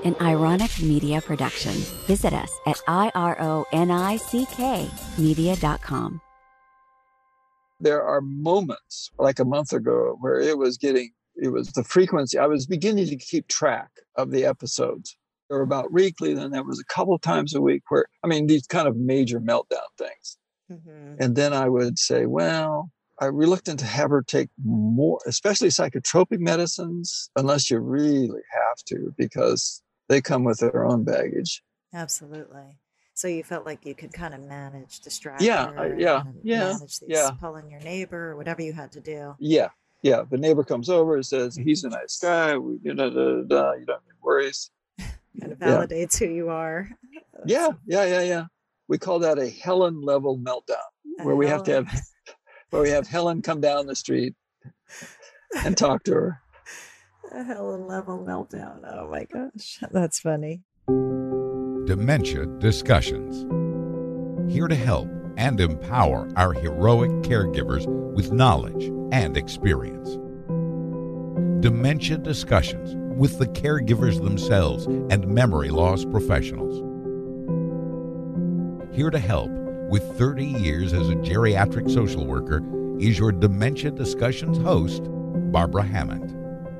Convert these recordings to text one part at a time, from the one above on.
an Ironic Media production. Visit us at ironickmedia.com. There are moments, like a month ago, where it was the frequency. I was beginning to keep track of the episodes. They were about weekly, then there was a couple times a week where, these kind of major meltdown things. Mm-hmm. And then I would say, well, I'm reluctant to have her take more, especially psychotropic medicines, unless you really have to, because they come with their own baggage. Absolutely. So you felt like you could kind of manage distract her, manage these, pulling your neighbor or whatever you had to do. Yeah. The neighbor comes over and says, he's a nice guy. You don't have any worries. Kind of validates who you are. Yeah. We call that a Helen level meltdown, where we have Helen come down the street and talk to her. A Helen level meltdown. Oh my gosh. That's funny. Dementia Discussions. Here to help and empower our heroic caregivers with knowledge and experience. Dementia Discussions with the caregivers themselves and memory loss professionals. Here to help with 30 years as a geriatric social worker is your Dementia Discussions host, Barbara Hammond.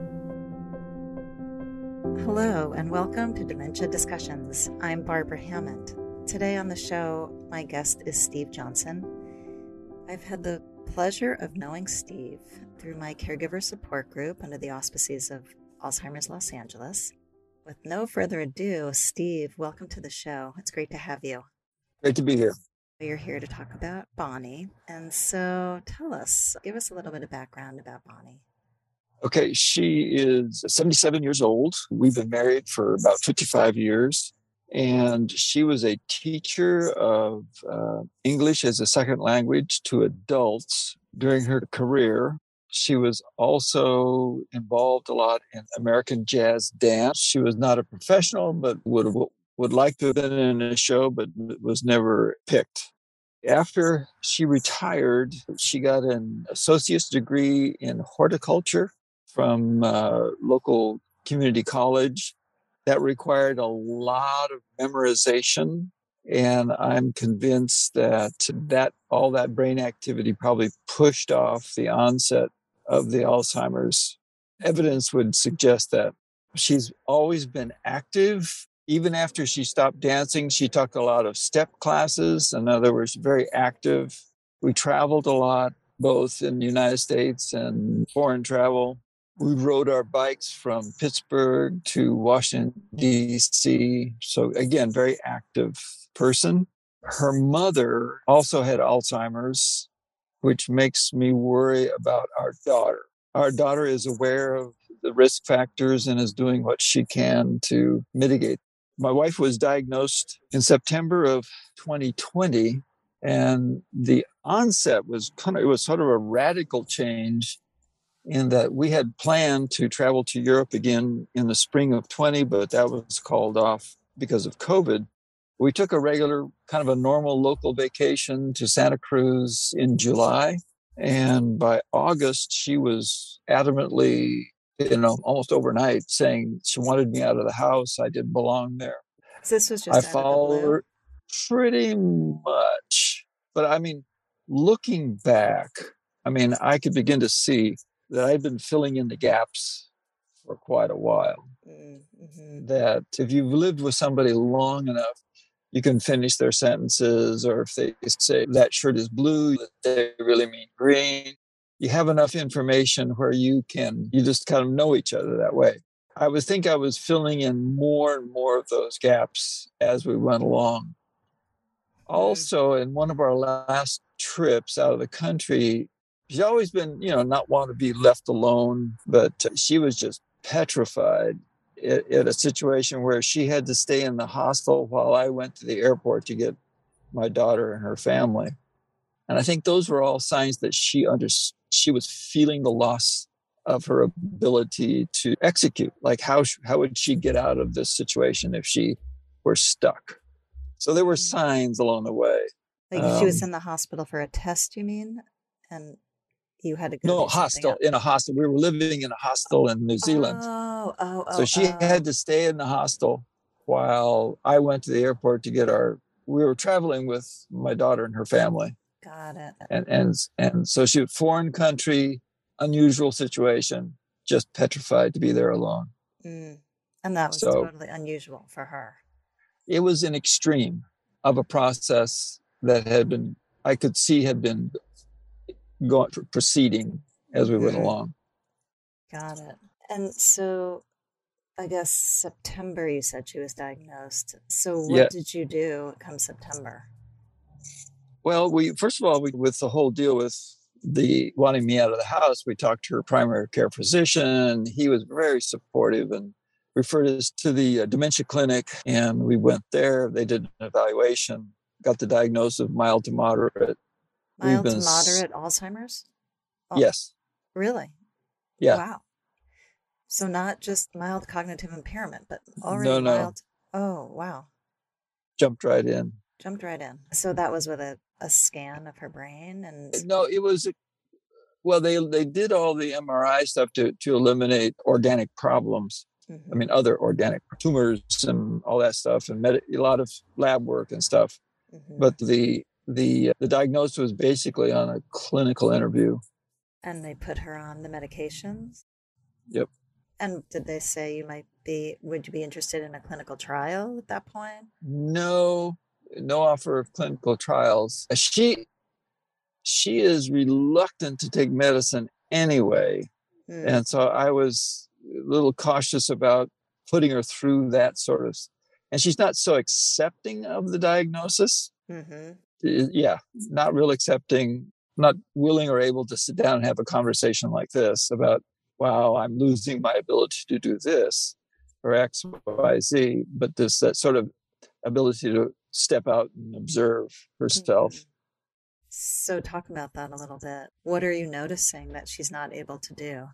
Hello and welcome to Dementia Discussions. I'm Barbara Hammond. Today on the show, my guest is Steve Johnson. I've had the pleasure of knowing Steve through my caregiver support group under the auspices of Alzheimer's Los Angeles. With no further ado, Steve, welcome to the show. It's great to have you. Great to be here. You're here to talk about Bonnie. And so give us a little bit of background about Bonnie. Okay, she is 77 years old. We've been married for about 55 years. And she was a teacher of English as a second language to adults during her career. She was also involved a lot in American jazz dance. She was not a professional, but would like to have been in a show, but was never picked. After she retired, she got an associate's degree in horticulture from local community college. That required a lot of memorization. And I'm convinced that all that brain activity probably pushed off the onset of the Alzheimer's. Evidence would suggest that she's always been active. Even after she stopped dancing, she took a lot of step classes. In other words, very active. We traveled a lot, both in the United States and foreign travel. We rode our bikes from Pittsburgh to Washington, D.C. So again, very active person. Her mother also had Alzheimer's, which makes me worry about our daughter. Our daughter is aware of the risk factors and is doing what she can to mitigate. My wife was diagnosed in September of 2020, and the onset was sort of a radical change in that we had planned to travel to Europe again in the spring of 20, but that was called off because of COVID. We took a regular, kind of a normal local vacation to Santa Cruz in July. And by August, she was adamantly, almost overnight saying she wanted me out of the house. I didn't belong there. So this was just I followed her pretty much. But looking back, I could begin to see that I've been filling in the gaps for quite a while. Mm-hmm. That if you've lived with somebody long enough, you can finish their sentences, or if they say that shirt is blue, they really mean green. You have enough information where you just kind of know each other that way. I would think I was filling in more and more of those gaps as we went along. Also, in one of our last trips out of the country, she's always been, not want to be left alone, but she was just petrified at a situation where she had to stay in the hostel while I went to the airport to get my daughter and her family. And I think those were all signs that she was feeling the loss of her ability to execute. Like how would she get out of this situation if she were stuck? So there were signs along the way. Like she was in the hospital for a test, you mean? And you had to go in a hostel. We were living in a hostel in New Zealand. So she had to stay in the hostel while I went to the airport to get we were traveling with my daughter and her family. Got it. And so she was foreign country, unusual situation, just petrified to be there alone. Mm. And that was totally unusual for her. It was an extreme of a process that I could see had been proceeding as we went along. Got it. And so I guess September, you said she was diagnosed. So what did you do come September? Well, first of all, with the whole deal with the wanting me out of the house, we talked to her primary care physician. He was very supportive and referred us to the dementia clinic. And we went there. They did an evaluation, got the diagnosis of mild to moderate. Mild to moderate Alzheimer's? Oh, yes. Really? Yeah. Wow. So not just mild cognitive impairment, but already mild. Oh, wow. Jumped right in. So that was with a scan of her brain? No, it was, they did all the MRI stuff to eliminate organic problems. Mm-hmm. I mean, other organic tumors and all that stuff, and a lot of lab work and stuff. Mm-hmm. But the diagnosis was basically on a clinical interview. And they put her on the medications? Yep. And did they say would you be interested in a clinical trial at that point? No offer of clinical trials. She is reluctant to take medicine anyway. Mm. And so I was a little cautious about putting her through that sort of, and she's not so accepting of the diagnosis. Mm-hmm. Yeah, not real accepting, not willing or able to sit down and have a conversation like this about, wow, I'm losing my ability to do this or X, Y, Z, but that sort of ability to step out and observe herself. Mm-hmm. So talk about that a little bit. What are you noticing that she's not able to do?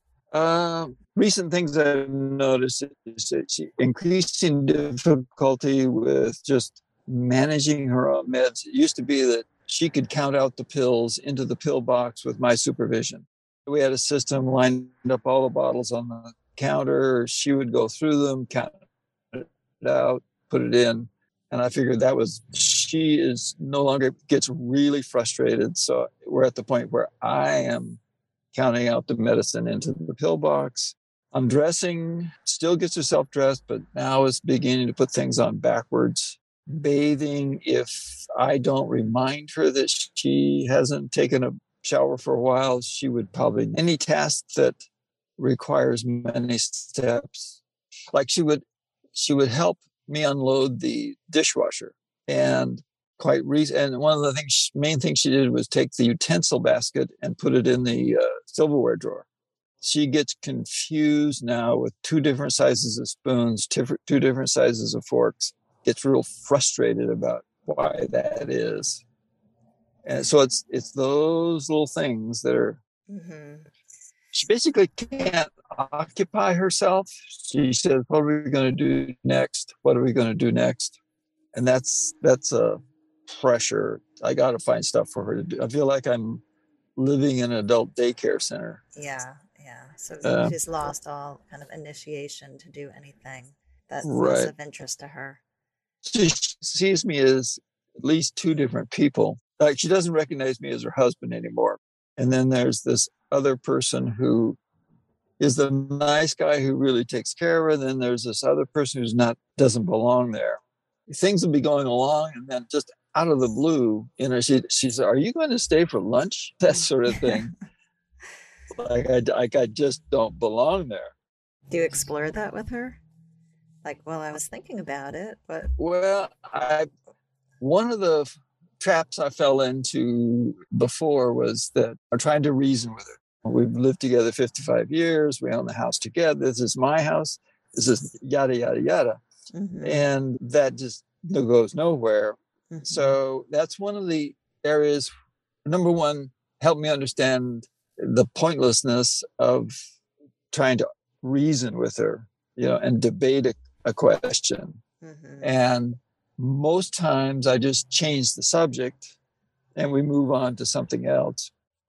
Recent things I've noticed is that she increasing difficulty with just managing her own meds. It used to be that she could count out the pills into the pill box with my supervision. We had a system, lined up all the bottles on the counter. She would go through them, count it out, put it in. And I figured she is no longer gets really frustrated. So we're at the point where I am counting out the medicine into the pill box. I'm dressing, still gets herself dressed, but now is beginning to put things on backwards. Bathing, if I don't remind her that she hasn't taken a shower for a while, she would probably, any task that requires many steps, like she would help me unload the dishwasher. And and one of the main things she did was take the utensil basket and put it in the silverware drawer. She gets confused now with two different sizes of spoons, two different sizes of forks. Gets real frustrated about why that is. And so it's those little things that are, mm-hmm. She basically can't occupy herself. She says, what are we going to do next? What are we going to do next? And that's a pressure. I got to find stuff for her to do. I feel like I'm living in an adult daycare center. Yeah. So she's lost all kind of initiation to do anything that's of interest to her. She sees me as at least two different people. Like, she doesn't recognize me as her husband anymore. And then there's this other person who is the nice guy who really takes care of her. And then there's this other person doesn't belong there. Things will be going along, and then just out of the blue, she says, "Are you going to stay for lunch?" That sort of thing. like I just don't belong there. Do you explore that with her? Like, well, I was thinking about it, but... Well, one of the traps I fell into before was that I'm trying to reason with her. We've lived together 55 years. We own the house together. This is my house. This is yada, yada, yada. Mm-hmm. And that just goes nowhere. Mm-hmm. So that's one of the areas. Number one, help me understand the pointlessness of trying to reason with her, and debate a question. Mm-hmm. And most times I just change the subject and we move on to something else.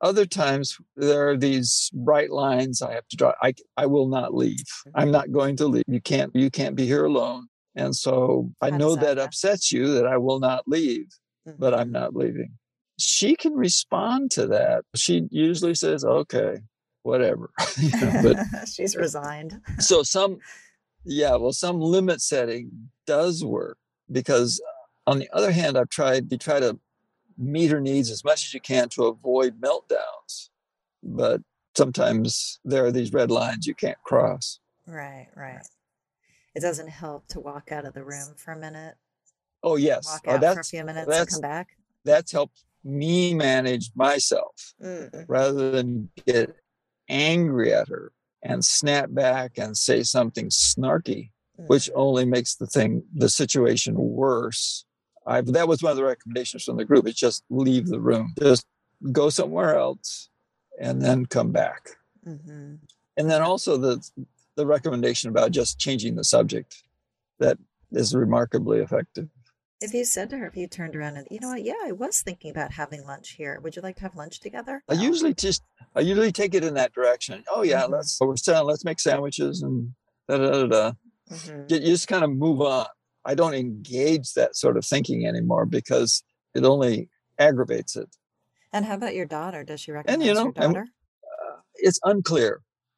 Other times there are these bright lines I have to draw. I will not leave. I'm not going to leave. You can't be here alone. And so I How know does that that go? upsets you that I will not leave, but I'm not leaving. She can respond to that. She usually says, okay, whatever. But She's resigned. so some limit setting does work, because on the other hand, you try to meet her needs as much as you can to avoid meltdowns. But sometimes there are these red lines you can't cross. Right. It doesn't help to walk out of the room for a minute. Oh, yes. Walk out for a few minutes and come back. That's helped me manage myself rather than get angry at her and snap back and say something snarky, which only makes the situation worse. That was one of the recommendations from the group. It's just leave the room. Just go somewhere else and then come back. And then also the recommendation about just changing the subject, that is remarkably effective. If you said to her, if you turned around and, you know what, yeah, I was thinking about having lunch here. Would you like to have lunch together? I usually take it in that direction. Oh yeah, let's make sandwiches and da. You just kind of move on. I don't engage that sort of thinking anymore because it only aggravates it. And how about your daughter? Does she recognize your daughter? It's unclear.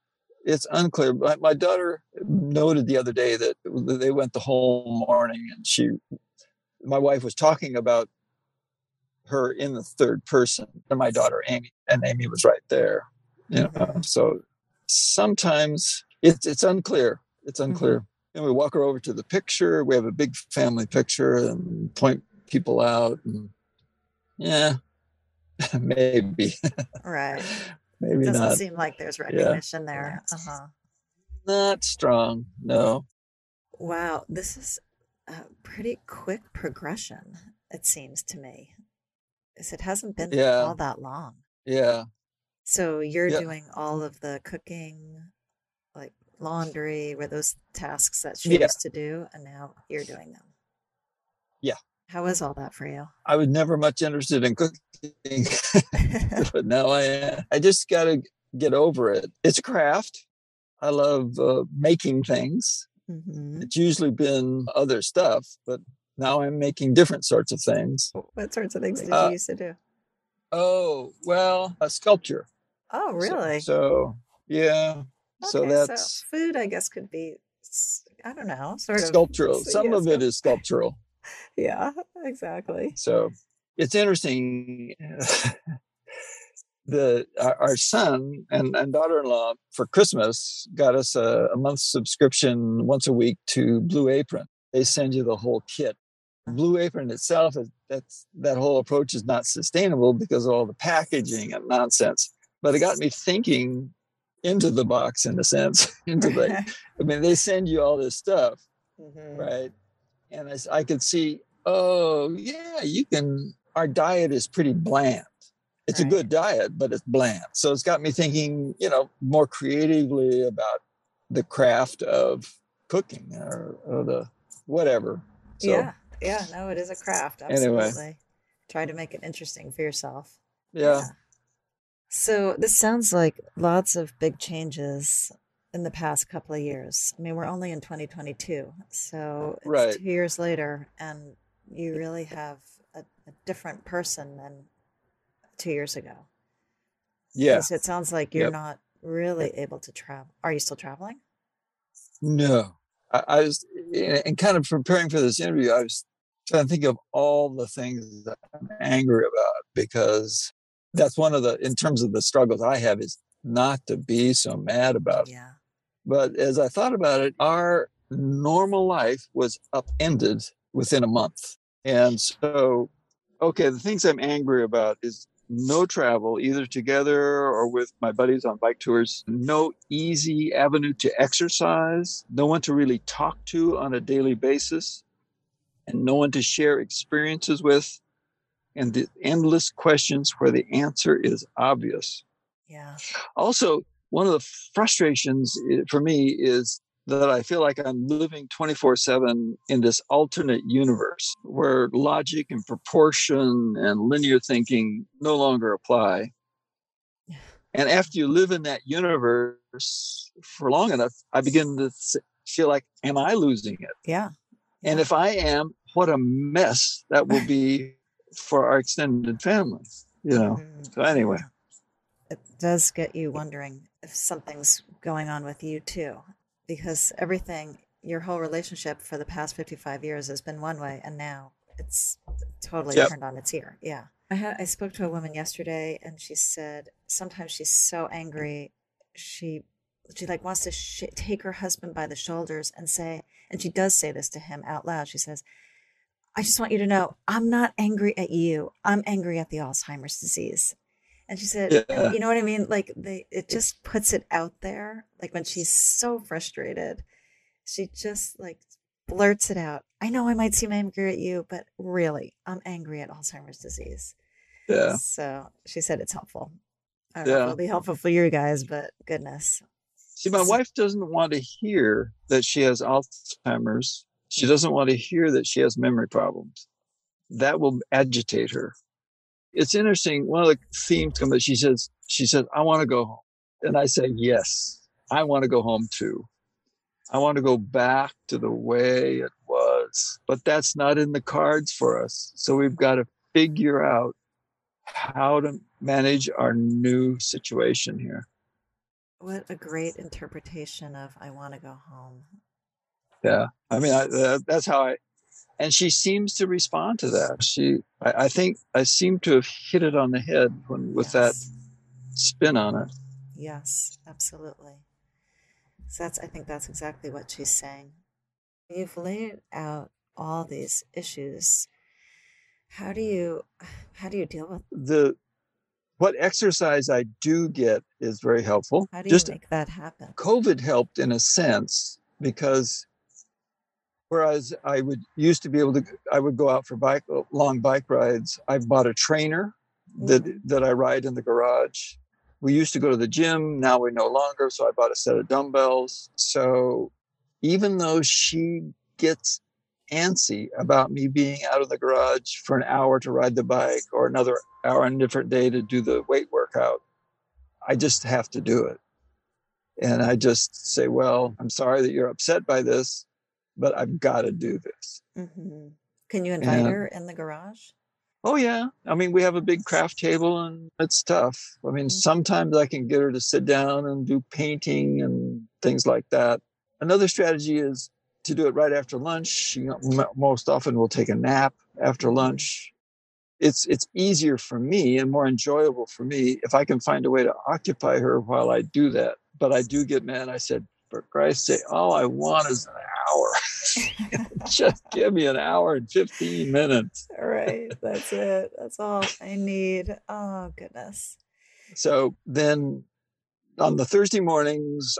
My daughter noted the other day that they went the whole morning, and my wife was talking about her in the third person, and my daughter Amy, and Amy was right there. So sometimes it's unclear. And we walk her over to the picture. We have a big family picture and point people out. And yeah, maybe. Right. Maybe doesn't not. Seem like there's recognition there. Not strong, no. Wow, this is a pretty quick progression, it seems to me. Because it hasn't been all that long. Yeah. So you're doing all of the cooking, like laundry, were those tasks that she used to do, and now you're doing them. Yeah. How is all that for you? I was never much interested in cooking, but now I am. I just got to get over it. It's a craft. I love making things. It's usually been other stuff, but now I'm making different sorts of things. What sorts of things did you used to do? Oh, well, a sculpture. Oh, really? So yeah. Okay, so that's food, I guess, could be, I don't know, sort of sculptural. Some of it is sculptural. Yeah, exactly. So it's interesting. Our son and daughter-in-law for Christmas got us a month subscription once a week to Blue Apron. They send you the whole kit. Blue Apron itself, that whole approach is not sustainable because of all the packaging and nonsense. But it got me thinking into the box, in a sense. They send you all this stuff, right? And I could see, oh yeah, our diet is pretty bland. It's a good diet, but it's bland. So it's got me thinking, more creatively about the craft of cooking or the whatever. So, yeah, no, it is a craft. Absolutely. Anyway. Try to make it interesting for yourself. Yeah. So this sounds like lots of big changes in the past couple of years. I mean, we're only in 2022, so it's 2 years later, and you really have a different person than 2 years ago. Yeah. So it sounds like you're not really able to travel. Are you still traveling? No. I was, and kind of preparing for this interview, I was trying to think of all the things that I'm angry about, because that's one of in terms of the struggles I have, is not to be so mad about it. Yeah. But as I thought about it, our normal life was upended within a month. And so, the things I'm angry about is no travel, either together or with my buddies on bike tours, no easy avenue to exercise, no one to really talk to on a daily basis, and no one to share experiences with, and the endless questions where the answer is obvious. Yeah. Also, one of the frustrations for me is that I feel like I'm living 24/7 in this alternate universe where logic and proportion and linear thinking no longer apply. And after you live in that universe for long enough, I begin to feel like, am I losing it? Yeah. And if I am, what a mess that will be for our extended family, So anyway. It does get you wondering if something's going on with you too, because your whole relationship for the past 55 years has been one way, and now it's totally Yep. turned on its ear. Yeah. I spoke to a woman yesterday, and she said sometimes she's so angry, she like wants to take her husband by the shoulders and say, and she does say this to him out loud. She says, I just want you to know, I'm not angry at you. I'm angry at the Alzheimer's disease. And she said, Yeah. you know what I mean? Like it just puts it out there. Like when she's so frustrated, she just like blurts it out. I know I might seem angry at you, but really, I'm angry at Alzheimer's disease. Yeah. So she said it's helpful. I don't know if Yeah. it'll be helpful for you guys, but goodness. See, my wife doesn't want to hear that she has Alzheimer's. She doesn't want to hear that she has memory problems. That will agitate her. It's interesting. One of the themes comes. She says, I want to go home. And I say, yes, I want to go home too. I want to go back to the way it was, but that's not in the cards for us. So we've got to figure out how to manage our new situation here. What a great interpretation of I want to go home. Yeah. I mean, that's how and she seems to respond to that. I think I seem to have hit it on the head with that spin on it. Yes, absolutely. So I think that's exactly what she's saying. You've laid out all these issues. How do you deal with what exercise I do get is very helpful. How do you make that happen? COVID helped in a sense because whereas I would go out for long bike rides. I've bought a trainer that I ride in the garage. We used to go to the gym. Now we no longer. So I bought a set of dumbbells. So even though she gets antsy about me being out of the garage for an hour to ride the bike or another hour on a different day to do the weight workout, I just have to do it. And I just say, well, I'm sorry that you're upset by this, but I've got to do this. Mm-hmm. Can you invite her in the garage? Oh, yeah. I mean, we have a big craft table and it's tough. I mean, sometimes I can get her to sit down and do painting and things like that. Another strategy is to do it right after lunch. She most often will take a nap after lunch. It's easier for me and more enjoyable for me if I can find a way to occupy her while I do that. But I do get mad. I said, for Christ's sake, all I want is an hour. Just give me an hour and 15 minutes. All right. That's it. That's all I need. Oh, goodness. So then on the Thursday mornings,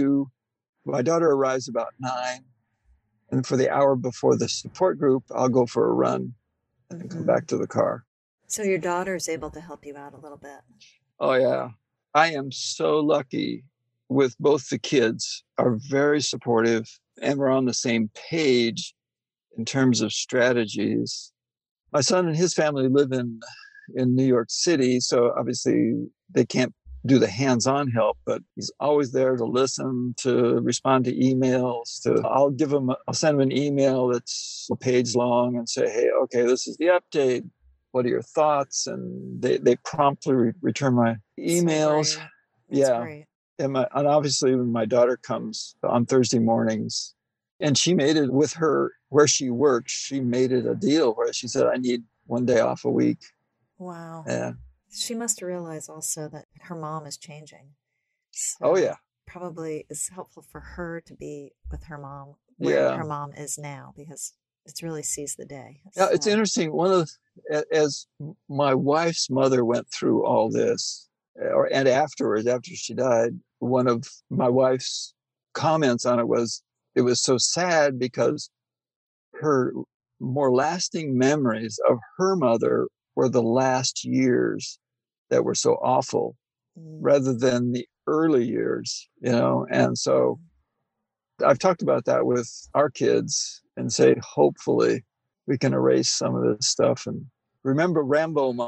my daughter arrives about 9. And for the hour before the support group, I'll go for a run and come back to the car. So your daughter is able to help you out a little bit. Oh, yeah. I am so lucky with both the kids, are very supportive, and we're on the same page in terms of strategies. My son and his family live in New York City, so obviously they can't do the hands-on help, but he's always there to listen, to respond to emails. I'll send him an email that's a page long and say, hey, okay, this is the update. What are your thoughts? And they promptly return my emails. So That's great. And obviously when my daughter comes on Thursday mornings, and she made it with her, where she works, she made it a deal where she said, I need one day off a week. Wow. Yeah. She must realize also that her mom is changing. So oh, yeah. Probably is helpful for her to be with her mom where her mom is now, because it's really seized the day. Yeah, it's interesting. As my wife's mother went through all this, and afterwards, after she died, one of my wife's comments on it was so sad because her more lasting memories of her mother were the last years that were so awful rather than the early years, and so I've talked about that with our kids and say, hopefully we can erase some of this stuff and remember Rambo Mom.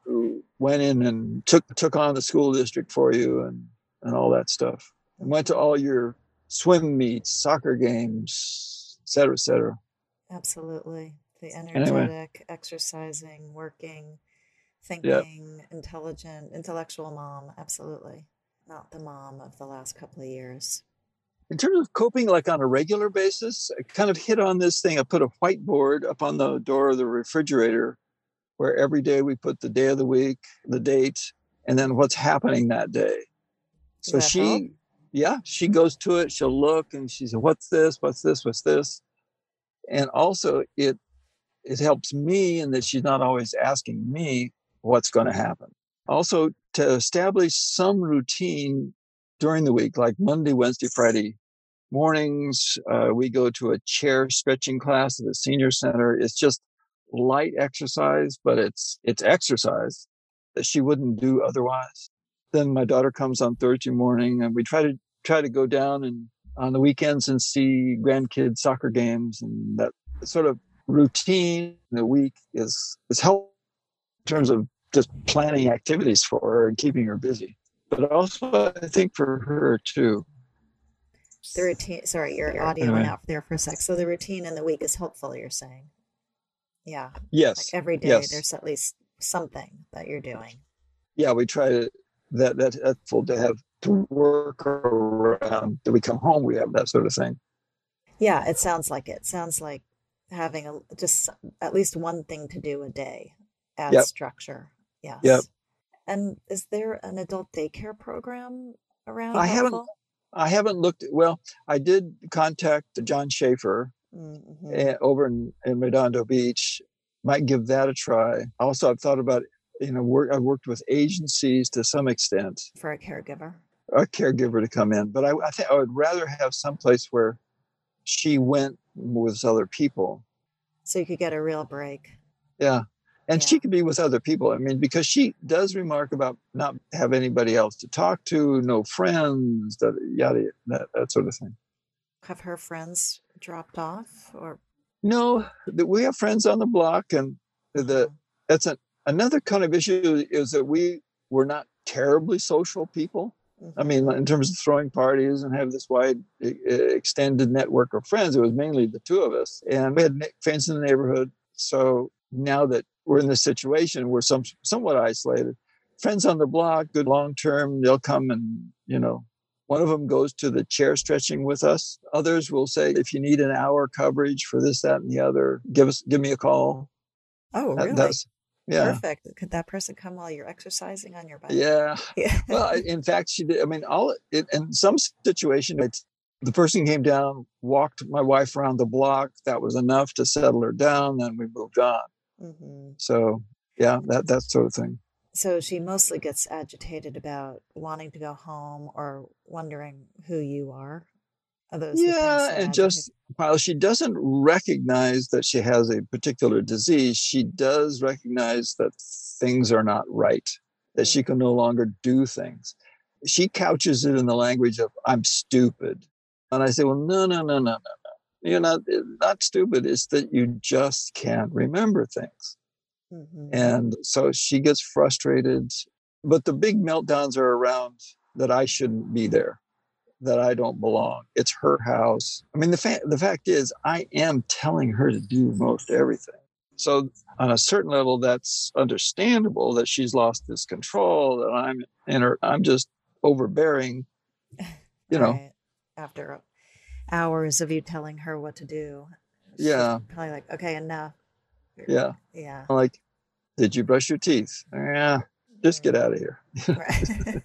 who went in and took on the school district for you and all that stuff. And went to all your swim meets, soccer games, et cetera, et cetera. Absolutely. The Anyway. energetic, exercising, working, Yep. thinking, intelligent, intellectual mom. Absolutely. Not the mom of the last couple of years. In terms of coping, like on a regular basis, I kind of hit on this thing. I put a whiteboard up on the door of the refrigerator where every day we put the day of the week, the date, and then what's happening that day. So Does that help? she goes to it. She'll look and she says, "What's this? What's this? What's this?" And also it helps me in that she's not always asking me what's going to happen. Also, to establish some routine during the week, like Monday, Wednesday, Friday mornings, we go to a chair stretching class at the senior center. It's just light exercise, but it's exercise that she wouldn't do otherwise. Then my daughter comes on Thursday morning, and we try to go down and on the weekends and see grandkids soccer games, and that sort of routine in the week is helpful in terms of just planning activities for her and keeping her busy. But also, I think for her too. The routine, sorry, your audio went out there for a sec. So the routine in the week is helpful, you're saying? Yeah. Like Yes. every day Yes. there's at least something that you're doing. Yeah, we try to that's helpful to have to work around. That we come home, we have that sort of thing. Yeah, it sounds like it. Sounds like having just at least one thing to do a day adds Yep. structure. Yes. Yep. And is there an adult daycare program around I haven't helpful? I haven't looked. Well, I did contact John Schaefer Mm-hmm. over in Redondo Beach. Might give that a try. Also, I've thought about I've worked with agencies to some extent, For a caregiver. a caregiver to come in, but I think I would rather have some place where she went with other people. So you could get a real break. Yeah. And Yeah. she could be with other people. I mean, because she does remark about not have anybody else to talk to, no friends, that sort of thing. Have her friends dropped off or No, we have friends on the block, and that's another kind of issue is that we were not terribly social people. I mean, in terms of throwing parties and have this wide extended network of friends, it was mainly the two of us, and we had friends in the neighborhood. So now that we're in this situation, we're somewhat isolated. Friends on the block, good long term, they'll come and one of them goes to the chair stretching with us. Others will say, if you need an hour coverage for this, that, and the other, give me a call. Oh, really? Yeah. Perfect. Could that person come while you're exercising on your bike? Yeah. Yeah. Well, in fact, she did. I mean, in some situation, the person came down, walked my wife around the block. That was enough to settle her down. Then we moved on. Mm-hmm. So, yeah, that sort of thing. So she mostly gets agitated about wanting to go home or wondering who you are. Are those the things Yeah, that and agitate? just while she doesn't recognize that she has a particular disease, she does recognize that things are not right, that she can no longer do things. She couches it in the language of, I'm stupid. And I say, well, no. You're not stupid. It's that you just can't remember things. Mm-hmm. And so she gets frustrated. But the big meltdowns are around that I shouldn't be there, that I don't belong. It's her house. I mean, the fact is, I am telling her to do most everything. So on a certain level, that's understandable that she's lost this control, that I'm just overbearing, Right. After hours of you telling her what to do. Yeah. She's probably like, okay, enough. Yeah. Yeah. Like, did you brush your teeth? Yeah. Just get out of here. Right.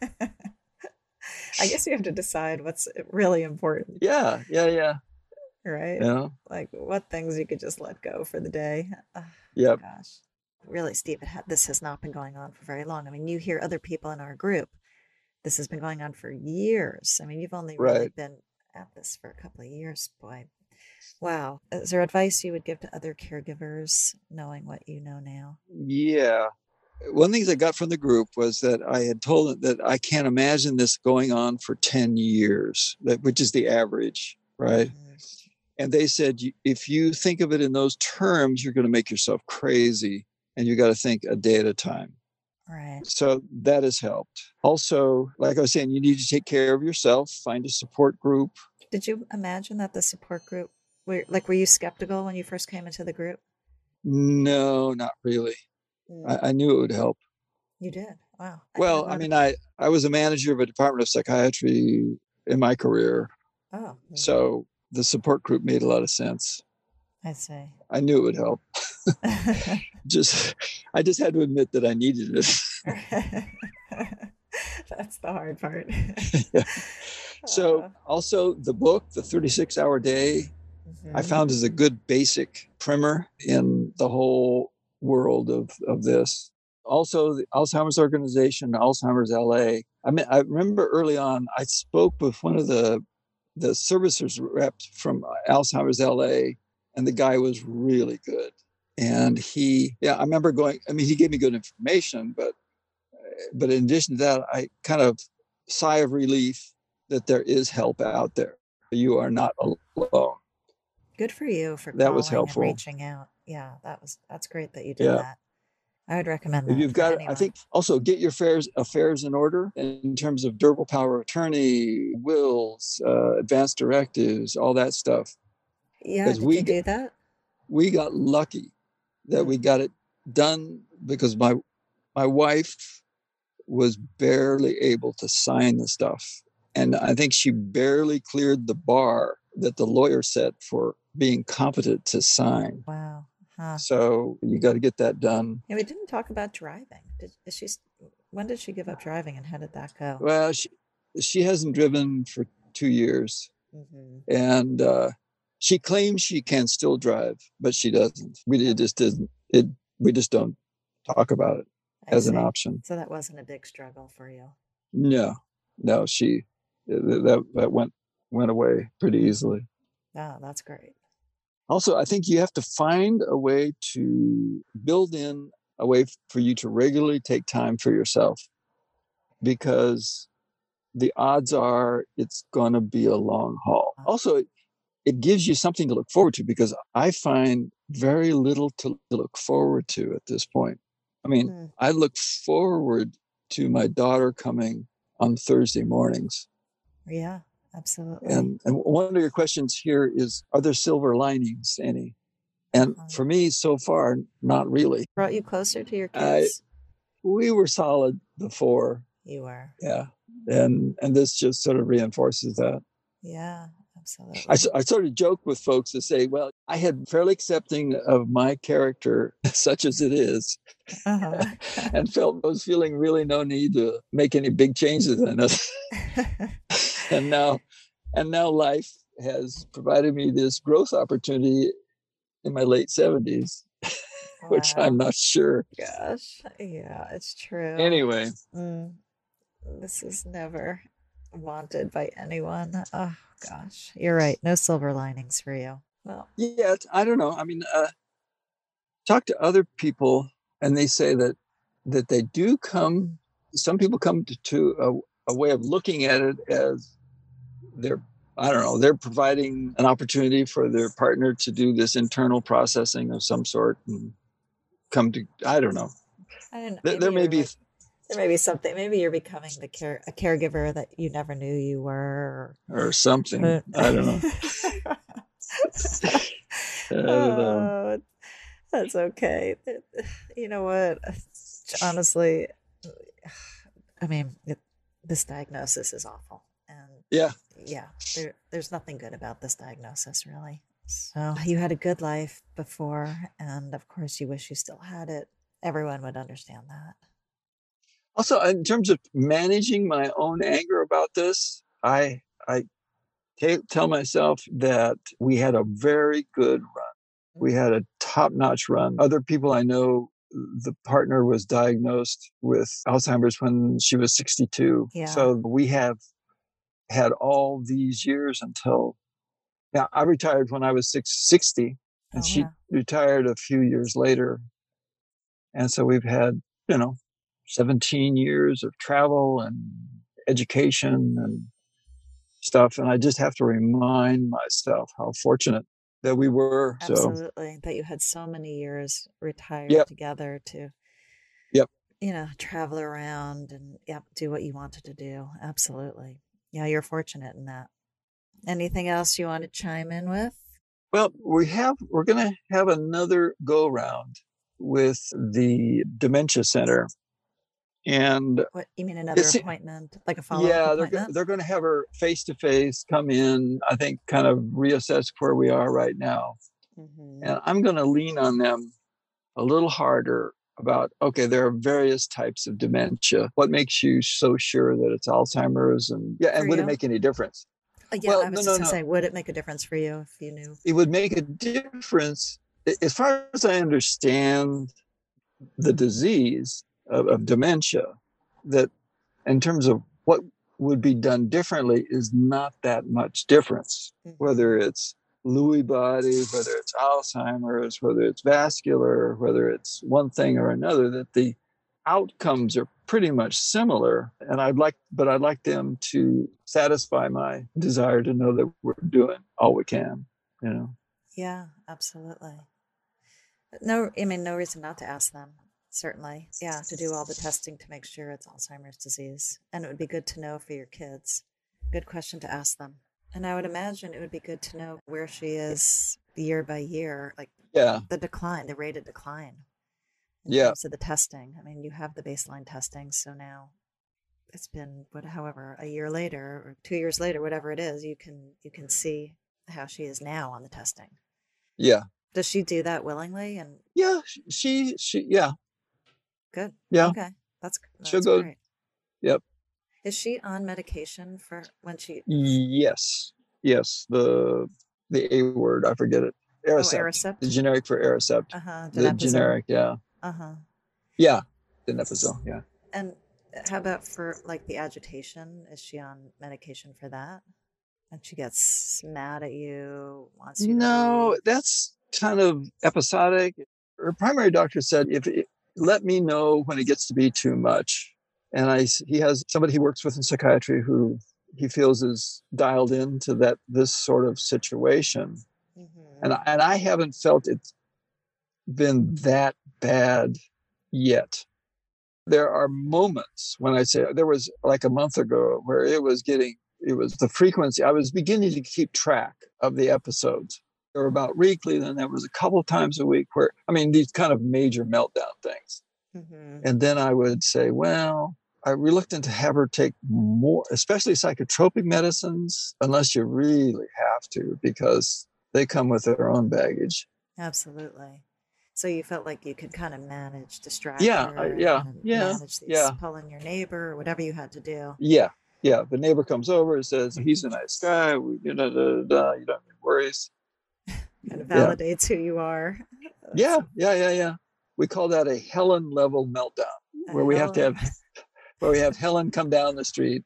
I guess you have to decide what's really important. Yeah. Right? Yeah. Like what things you could just let go for the day. Yep. Gosh. Really, Steve, this has not been going on for very long. I mean, you hear other people in our group. This has been going on for years. I mean, you've only really Right. been at this for a couple of years, boy. Wow. Is there advice you would give to other caregivers knowing what you know now? Yeah. One of the things I got from the group was that I had told them that I can't imagine this going on for 10 years, which is the average, right? Mm-hmm. And they said, if you think of it in those terms, you're going to make yourself crazy, and you got to think a day at a time. Right. So that has helped. Also, like I was saying, you need to take care of yourself, find a support group. Did you imagine that the support group, were you skeptical when you first came into the group? No, not really. Mm. I knew it would help. You did? Wow. Well, I mean, I was a manager of a department of psychiatry in my career. Oh. So the support group made a lot of sense. I see. I knew it would help. I just had to admit that I needed it. That's the hard part. Yeah. So also the book, The 36-Hour Day, I found is a good basic primer in the whole world of this. Also, the Alzheimer's Organization, Alzheimer's LA. I mean, I remember early on, I spoke with one of the services reps from Alzheimer's LA, and the guy was really good. And I remember he gave me good information, but in addition to that, I kind of sigh of relief that there is help out there. You are not alone. Good for you for that was helpful. And reaching out. Yeah, that's great that you did that. I would recommend that. If you've got, I think also get your affairs in order in terms of durable power of attorney, wills, advance directives, all that stuff. Yeah, did you do that? We got lucky that we got it done because my wife was barely able to sign the stuff. And I think she barely cleared the bar that the lawyer set for being competent to sign. Wow. Huh. So you got to get that done. Yeah, we didn't talk about driving. When did she give up driving and how did that go? Well, she hasn't driven for 2 years. Mm-hmm. And she claims she can still drive, but she doesn't. We just don't talk about it as an option. So that wasn't a big struggle for you? No, that went away pretty easily. Oh, that's great. Also, I think you have to find a way to build in a way for you to regularly take time for yourself, because the odds are it's going to be a long haul. Also, it gives you something to look forward to, because I find very little to look forward to at this point. I mean, I look forward to my daughter coming on Thursday mornings. Yeah. Absolutely. And one of your questions here is, are there silver linings any? And for me, so far, not really. Brought you closer to your kids? We were solid before. You were. Yeah. And this just sort of reinforces that. Yeah, absolutely. I sort of joke with folks to say, well, I had fairly accepting of my character, such as it is, and was feeling really no need to make any big changes in it. And now life has provided me this growth opportunity in my late 70s, which I'm not sure. Gosh, yeah, it's true. Anyway. This is never wanted by anyone. Oh, gosh. You're right. No silver linings for you. Well, yeah, I don't know. I mean, talk to other people, and they say that they do come, some people come to a way of looking at it as they're providing an opportunity for their partner to do this internal processing of some sort and come to, I don't know. There may be something. Maybe you're becoming a caregiver that you never knew you were, or something. I don't know. I don't know. That's okay. You know what? Honestly, I mean, this diagnosis is awful. And there's nothing good about this diagnosis, really. So you had a good life before, and of course you wish you still had it. Everyone would understand that. Also, in terms of managing my own anger about this, I tell myself that we had a very good run. We had a top-notch run. Other people I know, the partner was diagnosed with Alzheimer's when she was 62. Yeah. So we have had all these years until, I retired when I was 60, and she retired a few years later. And so we've had, 17 years of travel and education and stuff. And I just have to remind myself how fortunate that we were. Absolutely. That you had so many years retired together to travel around and do what you wanted to do. Absolutely. Yeah, you're fortunate in that. Anything else you want to chime in with? Well, we're going to have another go round with the Dementia Center. And what you mean, another appointment, like a follow-up appointment? Yeah, they're going to have her face-to-face, come in, I think, kind of reassess where we are right now. Mm-hmm. And I'm going to lean on them a little harder about, okay, there are various types of dementia. What makes you so sure that it's Alzheimer's? And would it make any difference? Well, I was just going to say, would it make a difference for you if you knew? It would make a difference. As far as I understand the disease of dementia, that in terms of what would be done differently is not that much difference, whether it's Lewy body, whether it's Alzheimer's, whether it's vascular, whether it's one thing or another, that the outcomes are pretty much similar. And I'd like them to satisfy my desire to know that we're doing all we can, Yeah, absolutely. No reason not to ask them. Certainly. Yeah, to do all the testing to make sure it's Alzheimer's disease. And it would be good to know for your kids. Good question to ask them. And I would imagine it would be good to know where she is year by year, the decline, the rate of decline in terms of the testing. I mean, you have the baseline testing, so now it's been however a year later or 2 years later, whatever it is, you can see how she is now on the testing. Yeah. Does she do that willingly? And she Good. Yeah. Okay. That's she'll go. Great. Yep. Is she on medication for when she? Yes. The A word, I forget it. Aricept. Aricept. The generic for Aricept. The generic, yeah. Yeah. Donepezil, yeah. And how about for the agitation? Is she on medication for that? And she gets mad at you, wants you to leave? That's kind of episodic. Her primary doctor said, let me know when it gets to be too much. And he has somebody he works with in psychiatry who he feels is dialed into this sort of situation. Mm-hmm. And I haven't felt it's been that bad yet. There are moments when I say, there was a month ago where it was the frequency. I was beginning to keep track of the episodes. There were about weekly, then there was a couple times a week where, these kind of major meltdown things. Mm-hmm. And then I would say, well, I'm reluctant to have her take more, especially psychotropic medicines, unless you really have to, because they come with their own baggage. Absolutely. So you felt like you could kind of manage distract her, manage these, pulling your neighbor or whatever you had to do. Yeah. The neighbor comes over and says, he's a nice guy. You don't have any worries. Kind of validates who you are. Yeah. We call that a Helen level meltdown, where we have Helen come down the street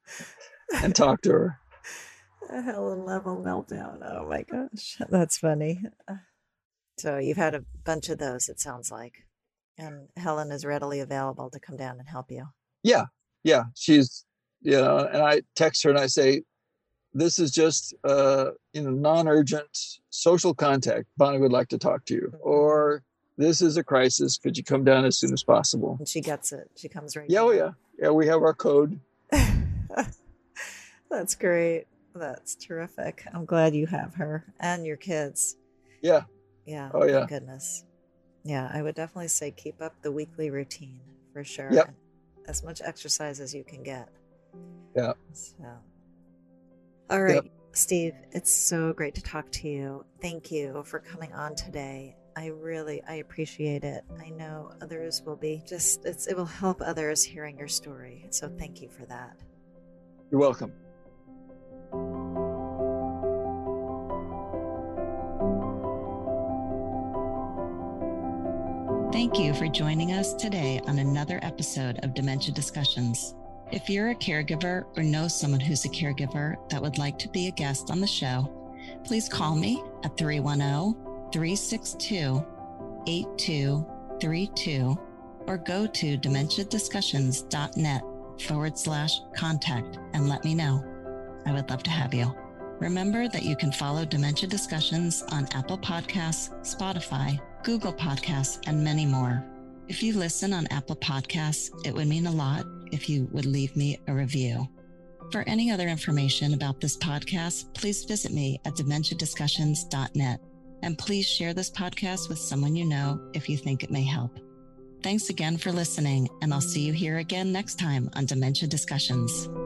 and talk to her. A Helen level meltdown. Oh my gosh. That's funny. So you've had a bunch of those, it sounds like. And Helen is readily available to come down and help you. Yeah. She's, and I text her and I say, this is just, non-urgent social contact. Bonnie would like to talk to you. Or this is a crisis. Could you come down as soon as possible? And she gets it. She comes right down. Yeah, we have our code. That's great. That's terrific. I'm glad you have her and your kids. Yeah. Yeah. Oh, yeah. Thank goodness. Yeah, I would definitely say keep up the weekly routine for sure. Yep. As much exercise as you can get. Yeah. So. All right, Yep. Steve, it's so great to talk to you. Thank you for coming on today. I appreciate it. I know others will be it will help others hearing your story. So thank you for that. You're welcome. Thank you for joining us today on another episode of Dementia Discussions. If you're a caregiver or know someone who's a caregiver that would like to be a guest on the show, please call me at 310-362-8232 or go to dementiadiscussions.net/contact and let me know. I would love to have you. Remember that you can follow Dementia Discussions on Apple Podcasts, Spotify, Google Podcasts, and many more. If you listen on Apple Podcasts, it would mean a lot if you would leave me a review. For any other information about this podcast, please visit me at dementiadiscussions.net. And please share this podcast with someone you know if you think it may help. Thanks again for listening, and I'll see you here again next time on Dementia Discussions.